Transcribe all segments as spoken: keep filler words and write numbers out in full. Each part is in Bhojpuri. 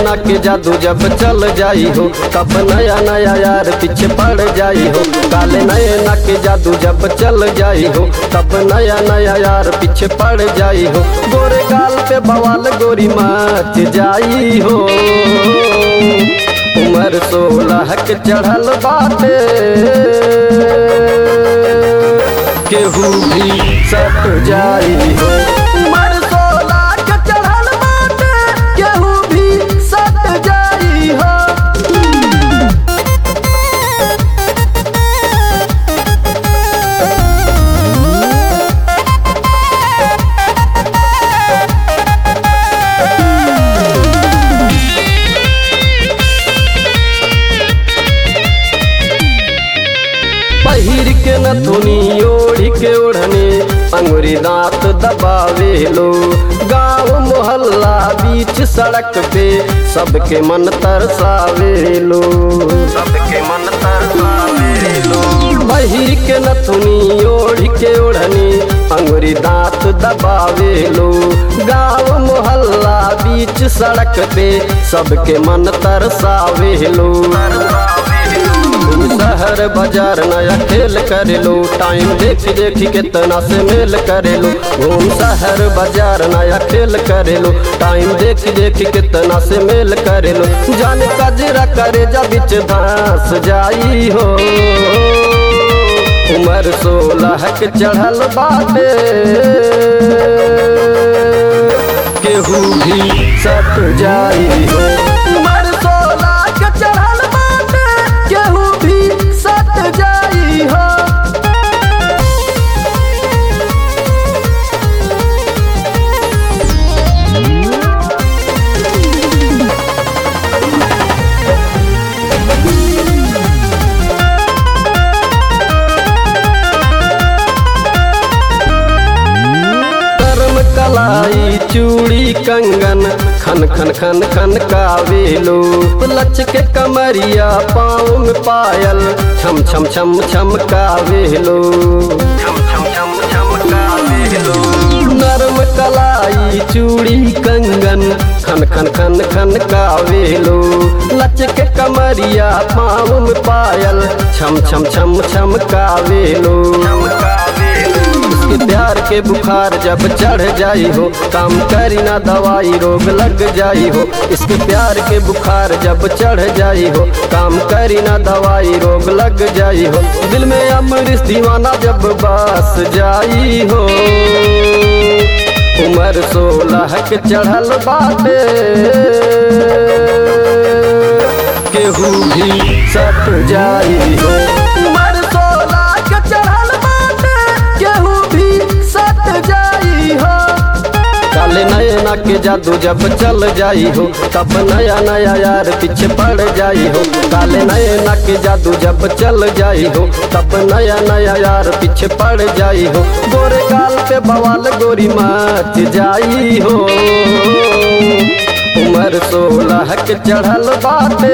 नैना के जादू जब चल जाई हो तब नया नया यार पीछे पड़ जाई हो। काले नैना के जादू जब चल जाई हो तब नया नया यार पीछे पड़ जाई हो। गोरे गाल पे बवाल गोरी मच जाई हो। उम्र सोलह के चढ़ल बाटे केहू भी सट जाई हो। उम्र सोलह के चढ़ल बाटे केहू भी सट जाई हो। पहिर के नथुनी ओढ़ी के ओढ़नी अंगुरी दांत दबावे लो। गाँव मोहल्ला बीच सड़क पे सबके मन तरसावे लो। सबके मन तरसावे लो। पहिर के नथुनी ओढ़ी के ओढ़नी अंगुरी दांत दबावे लो। गाँव मोहल्ला बीच सड़क पे सबके मन तरसावे लो। शहर बाजार नया खेल करे लो। टाइम देख देख कितना से मेल करे लो। घूम शहर बाजार नया खेल करे लो। टाइम देख देख कितना से मेल करे लो। जान कजरा करे जा बिच धंस जाई हो। उम्र सोलह के चढ़ल बाटे केहू भी सट जाई हो। उम्र सोलह के चढ़ल बाटे केहू भी सट जाई हो। कलाई चूड़ी कंगन खन खन खन खन कावेलो। लच के कमरिया पाँव में पायल छम छम छम छम कावेलो। छम छम छम छम कावेलो। नरम कलाई चूड़ी कंगन खन खन खन खन कावेलो। लच के कमरिया पाँव में पायल छम छम छम छम कावेलो। प्यार के बुखार जब चढ़ जाई हो काम करी ना दवाई रोग लग जाई हो। इसके प्यार के बुखार जब चढ़ जाई हो काम करी ना दवाई रोग लग जाई हो। दिल में अमृत दीवाना जब बस जाई हो। उम्र सोलह के चढ़ल बाटे केहू भी सट जाई हो। उम्र सोलह के चढ़ल बाटे केहू भी सट जाई हो। काले नैना के जादू जब चल जाई हो तब नया नया यार पीछे पड़ जाई हो। काले नैना के जादू जब चल जाई हो तब नया नया यार पीछे पड़ जाई हो। गोरे गाल पे बवाल गोरी मच जाई हो। उम्र सोलह के चढ़ल बाटे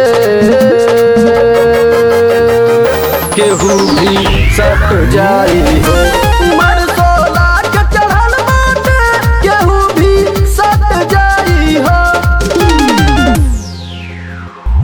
केहू भी सट जाई हो।